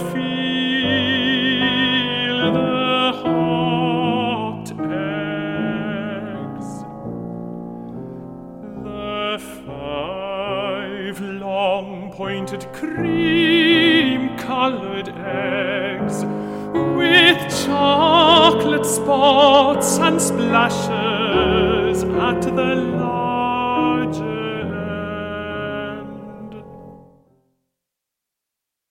feel the hot eggs. The 5 long-pointed cream-colored eggs with chocolate spots and splashes at the largest